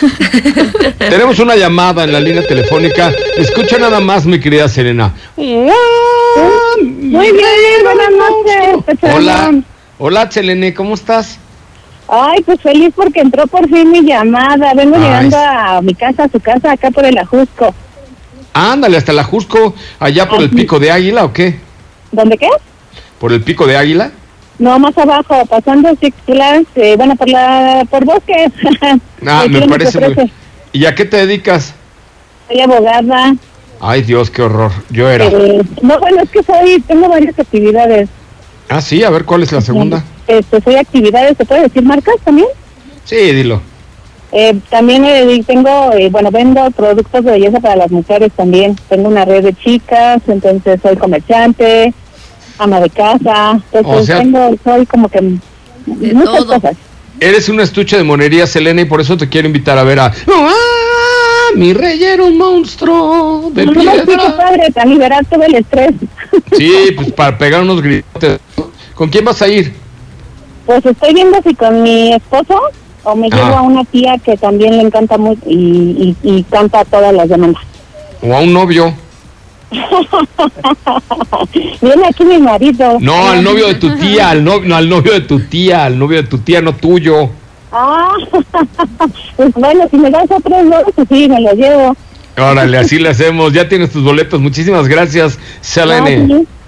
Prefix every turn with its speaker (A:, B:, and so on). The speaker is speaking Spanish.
A: Tenemos una llamada en la línea telefónica. Escucha nada más, mi querida Selena.
B: Muy bien, buenas noches.
A: Hola, hola Selene, ¿cómo estás?
B: Ay, pues feliz porque entró por fin mi llamada. Vengo llegando a mi casa, a su casa, acá por el Ajusco.
A: Ándale, hasta el Ajusco, allá por el Pico de Águila, ¿o qué?
B: ¿Dónde qué?
A: ¿Por el Pico de Águila?
B: No, más abajo, pasando Six Flags, bueno, por Bosques.
A: Me parece muy bien. ¿Y a qué te dedicas?
B: Soy abogada.
A: Ay, Dios, qué horror. Yo era.
B: No, bueno, es que tengo varias actividades.
A: Ah, sí, a ver, ¿cuál es la segunda?
B: Soy actividades, ¿se puede decir marcas también?
A: Sí, dilo.
B: También vendo productos de belleza para las mujeres también. Tengo una red de chicas, entonces soy comerciante, ama de casa, entonces soy como que muchas cosas.
A: Eres un estuche de monería, Selena, y por eso te quiero invitar a ver a... Mi rey era un monstruo de piedra.
B: Qué padre, para liberar todo el estrés.
A: Sí, pues para pegar unos gritos. ¿Con quién vas a ir?
B: Pues estoy viendo si con mi esposo o me llevo a una tía que también le encanta mucho y canta todas las demandas.
A: O a un novio.
B: Viene aquí mi marido.
A: No, al novio de tu tía, al novio de tu tía, no tuyo.
B: Pues bueno, si me das otros dos, pues sí, me los llevo.
A: Órale, así le hacemos. Ya tienes tus boletos. Muchísimas gracias, Selene.
B: Sí.